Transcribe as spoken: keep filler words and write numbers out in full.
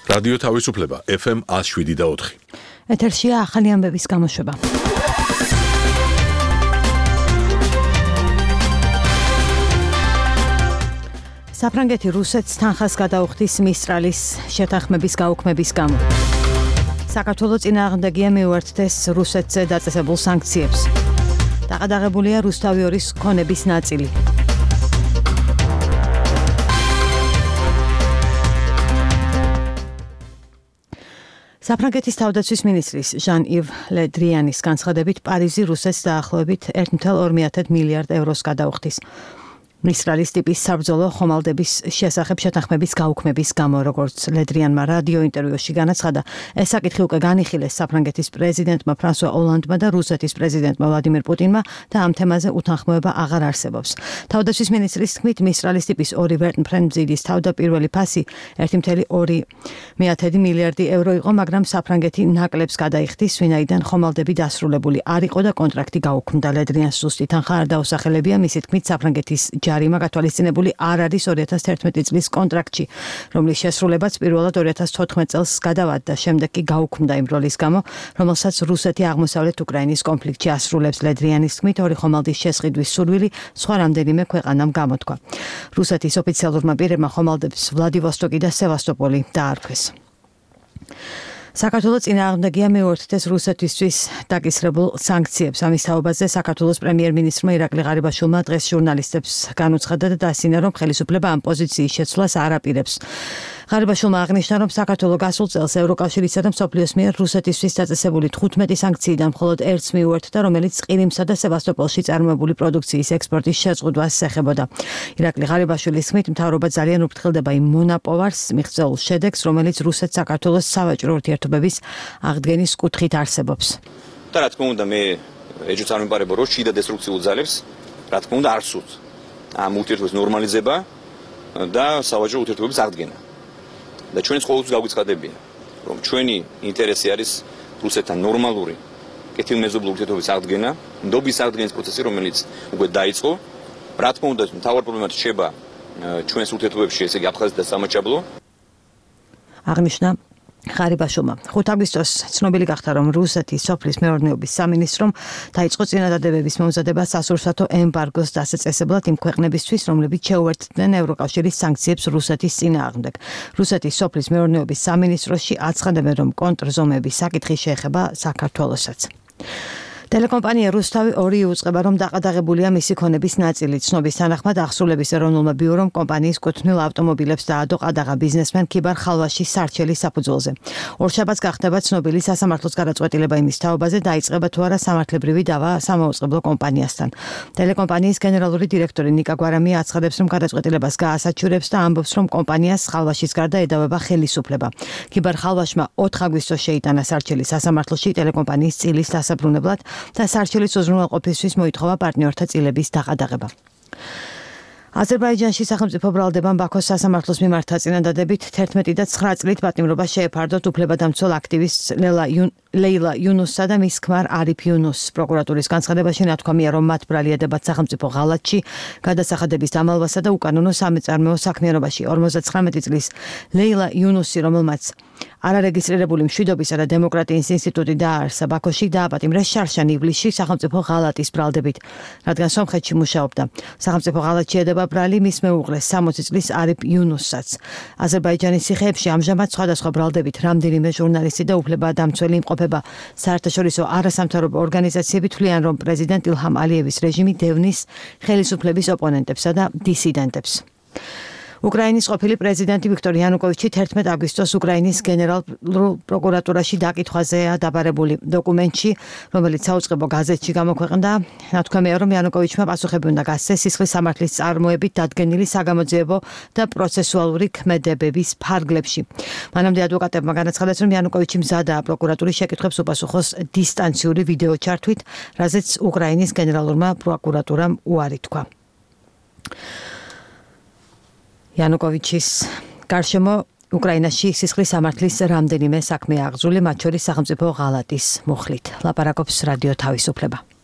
რადიო თავისუფლება ეფ ემ one oh seven და four. ეთერშია ახალი ამბების გამოშვება. საფრანგეთი რუსეთს თანხას გადაუხდის მისტრალის შეთანხმების გაუქმების გამო. საქართველოს წინააღმდეგია მიუერთდეს რუსეთზე დაწესებულ სანქციებს. დაყადაღებულია რუსთავი ორის ქონების ნაწილი. საფრანგეთის თავდაცვის მინისტრის ჟან-იվ ლე დრიანის განცხადებით პარიზი რუსეთს დაახლოებით one point two მილიარდ ევროს გადაუხდის. მისტრალის ტიპის საბრძოლო ხომალდების შესახებ შეთანხმების გაუქმების გამო, როგორც ლედრიანმა რადიო ინტერვიუში განაცხადა, ეს საკითხი უკვე განიხილეს საფრანგეთის პრეზიდენტმა ფრანსუა ოლანდმა და რუსეთის პრეზიდენტმა ვლადიმერ პუტინმა და ამ თემაზე უთანხმოება აღარ არსებობს. თავდაცვის მინისტრის თქმით, მისტრალის ტიპის ორი ვერტმფრენდ-მძიდის თავდაპირველი ფასი one point two მილიარდი ევრო იყო, მაგრამ საფრანგეთი ნაკლებს გადაიხდის, ვინაიდან ხომალდები დასრულებული არ იყო და კონტრაქტი გაუქმდა. ლედრიანს ზუსტი თანხა არ დაუსახელებია, მისი თქმით, საფრანგეთის ჯარიმა გათვალისწინებული არ არის two thousand eleven წლის კონტრაქტში, რომლის შესრულებაც პირველად two thousand fourteen წელს გადავადდა, შემდეგ კი გაუქმდა იმ როლის გამო, რომელსაც რუსეთი აღმოსავლეთ უკრაინის კონფლიქტში ასრულებს. ლედრიანის თქმით, ორი ხომალდის შესყიდვის სურვილი სხვა რამდენიმე ქვეყანამ გამოთქვა. რუსეთის ოფიციალურმა პირებმა ხომალდებს ვლადივოსტოკი და სევასტოპოლი დაარქვეს. საქართველოს წინააღმდეგია მიუერთდეს რუსეთისთვის დაკისრებულ სანქციებს. ამის თაობაზე საქართველოს პრემიერ-მინისტრმა ირაკლი ღარიბაშვილმა დღეს ჟურნალისტებს განუცხადა და დასინა, რომ ხელისუფლება ამ პოზიციის შეცვლას არ აპირებს. ღარიბაშვილმა აღნიშნა, რომ საქართველოს გასულ წელს ევროკავშირისა და მსოფლიოს მიერ რუსეთისთვის დაწესებული თხუთმეტი სანქციიდან მხოლოდ ერთს მიუერთდა, რომელიც ყირიმსა და სევასტოპოლში წარმოებული პროდუქციის ექსპორტის შეწყვეტას ეხებოდა. ირაკლი ღარიბაშვილის თქმით, მთავრობა ძალიან უფრთხილდება იმ მონაპოვარს მიღწეულ შედეგს, რომელიც რუსეთს საქართველოს სავაჭრო ურთიერთობების აღდგენის კუთხით არსებობს. და რა თქმა უნდა, მე ეჭვს არ მიმარება, რომ შიდა დესტრუქციულ ძალებს, რა თქმა უნდა, არ სურთ ამ ურთიერთობის ნორმალიზება და სავაჭრო ურთიერთობების აღდგენა. და ჩვენს ყოველთვის გავიცხადებია, რომ ჩვენი ინტერესი არის რუსეთთან ნორმალური კეთილმეზობლური ურთიერთობის აღდგენა, ნდობის აღდგენის პროცესი, რომელიც უკვე დაიწყო. რა თქმა უნდა, მთავარ პრობლემად რჩება ჩვენს ურთიერთობებში, ესე იგი აფხაზეთი და სამაჩაბლო. აღნიშნა ღარიბაშვილმა. ხუთი აგვისტოს ცნობილი გახდა, რომ რუსეთის სოფლის მეურნეობის სამინისტრომ დაიწყო წინადადებების მომზადება სასურსათო ემბარგოს დასაწესებლად იმ ქვეყნებისთვის, რომლებიც შეუერთდნენ ევროკავშირის სანქციებს რუსეთის წინააღმდეგ. რუსეთის სოფლის მეურნეობის სამინისტროში აცხადებენ, რომ კონტრზომების საკითხი შეეხება საქართველოსაც. ტელეკომპანია რუსთავი ორი უწყება, რომ დაყადაღებულია მისი ქონების ნაწილი. ცნობის თანახმად ახსრულების ეროვნულმა ბიურომ კომპანიის კუთვნილ ავტომობილებს დაადო ყადაღა ბიზნესმენ ქიბარ ხალვაშის სარჩელის საფუძველზე. ორშაბათს გახდება ცნობილი სასამართლოს გადაწყვეტილება იმის თაობაზე, დაიწყება თუ არა სამართლებრივი დავა სამაუწყებლო კომპანიასთან. ტელეკომპანიის გენერალური დირექტორი ნიკა გვარამია აცხადებს, რომ გადაწყვეტილებას გაასაჩივრებს და ამბობს, რომ კომპანიას ხალვაშის გარდა ედავება ხელისუფლება. ქიბარ ხალვაშმა ოთხ აგვისტოს შეიტანა სარჩელი სასამართლოში ტელეკომპანიის წილის დასაბრუნებლად და სარჩელის უზრუნველყოფისთვის მოითხოვა პარტნიორთა წილების დაყადაღება. აზერბაიჯანში სახელმწიფო ბრალდებამ ბაქოს სასამართლოს მიმართა წინადადებით one და nine წლით პატიმრობა შეეფარდოთ უფლებადამცველ აქტივისტ ლეილა იუნუსსა და მის ქმარ არიფ იუნუსს. პროკურატურის განცხადებაში ნათქვამია, რომ მათ ბრალიადებათ სახელმწიფო ღალატში, გადასახადების დამალვასა და უკანონო სამეწარმეო საქმიანობაში. forty-nine წლის ლეილა იუნუსი, რომელმაც არარეგისტრირებული მშვიდობისა და დემოკრატიის ინსტიტუტი დააარსა ბაქოში, დააპატიმრეს შარშან ივლისში სახელმწიფო ღალატის ბრალდებით, რადგან სომხეთში მუშაობდა. სახელმწიფო ღალატში ედება ბრალი მის მეუღლეს sixty წლის არიფ იუნუსსაც. აზერბაიჯანის ციხეებში ამჟამად სხვადასხვა ბრალდებით რამდენიმე ჟურნალისტი და უფლებადამცველი იმყოფება. საერთაშორისო არასამთავრობო ორგანიზაციები თვლიან, რომ პრეზიდენტ ილჰამ ალიევის რეჟიმი დევნის ხელისუფლების ოპონენტებსა და დისიდენტებს. უკრაინის ყოფილი პრეზიდენტი ვიქტორ იანუკოვიჩი one აგვისტოს უკრაინის გენერალურ პროკურატურაში დაკითხვაზეა დაბარებული. დოკუმენტში, რომელიც საუწყებო გაზეთში გამოქვეყნდა, ნათქვამია, რომ იანუკოვიჩმა პასუხები უნდა გასცეს სისხლის სამართლის წარმოებით დადგენილი საგამოძიებო და პროცესუალური ქმედებების ფარგლებში. მანამდე ადვოკატებმა განაცხადეს, რომ იანუკოვიჩი მზადაა პროკურატურის შეკითხვებს უპასუხოს დისტანციური ვიდეო ჩართვით, რაზეც უკრაინის გენერალურმა პროკურატურამ უარი თქვა. იანუკოვიჩის გარშემო უკრაინაში სისხლის სამართლის რამდენიმე საქმე აღძრული, მათ შორის სახელმწიფო ღალატის მუხლით. ლაპარაკობს რადიო თავისუფლება.